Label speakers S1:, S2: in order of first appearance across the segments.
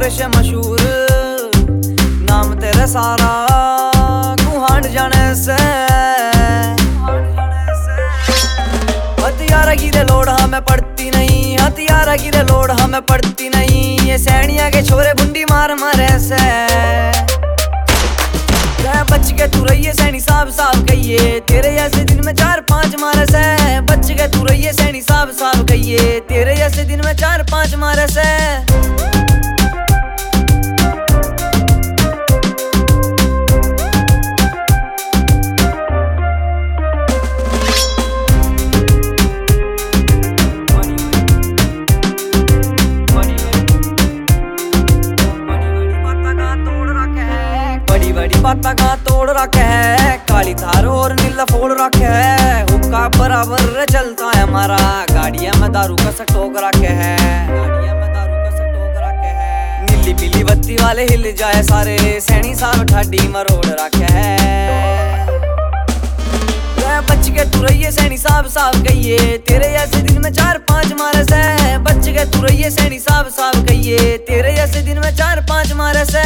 S1: से मशहूर, नाम तेरा सारा कुहांड जाने से। हथियारा गिरे लोड़ हमें पड़ती नहीं, हथियारा गिरे लोड़ हमें पड़ती नहीं। ये सैनिया के छोरे बुंडी मार मारे से। बच के तू रहिए सैनी साहब साहब कहिए, तेरे जैसे दिन में 4-5 मारे से। बच के तू रहिए सैनी साहब साहब कहिए, तेरे जैसे दिन में 4-5 मारे से। बड़ी बाता का तोड़ रखे है, काली थार और नीला फोड़ रखे है। हुक्का बराबर चलता है हमारा, गाड़िया में दारू का सटोक रखे है, गाड़िया में दारू का सटोक रखे है। नीली पीली बत्ती वाले हिल जाए सारे, सैनी साहब ठाडी मरोड़ रखे है। बच के तू रहिए सैनी साहब साहब कहिए, तेरे जैसे दिन में 4-5 मारे से। बच के तू रहिए सैनी साहब साहब कहिए, तेरे जैसे दिन में 4-5 मारे से।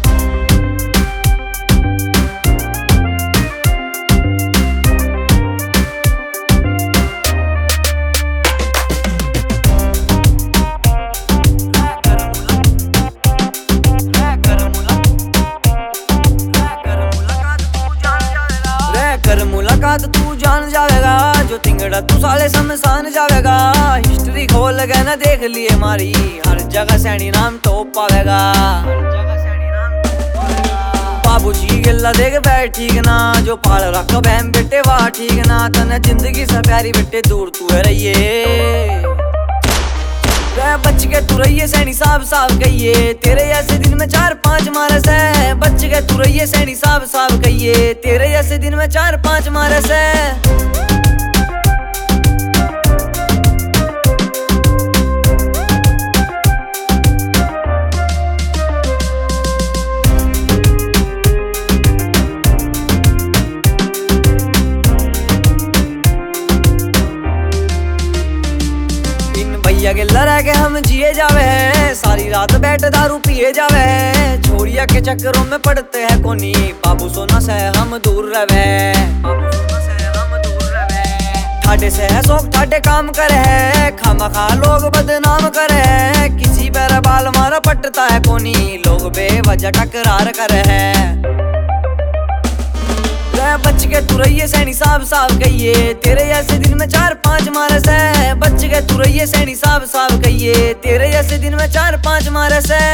S1: कर मुलाकात तू जान जावेगा, जो तिंगड़ा तू साले शमशान जावेगा। हिस्ट्री खोल के न देख लिए हमारी, हर जगह सैनी नाम टॉप पावेगा। बाबूजी गिल्ला देख बैठ ठीक ना, जो पाल रख बहन बेटे वाह ठीक ना। तने जिंदगी से प्यारी बेटे दूर तू है रहिए। बच के तू रहिए सैनी साहब साहब कहिए, तेरे जैसे दिन में 4-5 मारे से। बच के तू रहिए सैनी साहब साहब कहिए, तेरे जैसे दिन में 4-5 मारे से। भैया के लड़ा के हम जिए जावे हैं, सारी रात बैठ दारू पिए जावे हैं। छोड़िया के चक्करों में पड़ते हैं कोनी, बाबू सोना से हम दूर रहे। ठाडे से है शौक ठाडे काम करे है, खामा खा लोग बदनाम करे है। किसी पैर बाल मारा पटता है कोनी, लोग बेवजह टकरार करे है। बच के तू रहिए सैनी साहब साहब कहिए, तेरे जैसे दिन में 4-5 मारे से। बच के तू रहिए सैनी साहब साहब कहिए, तेरे जैसे दिन में 4-5 मारे से।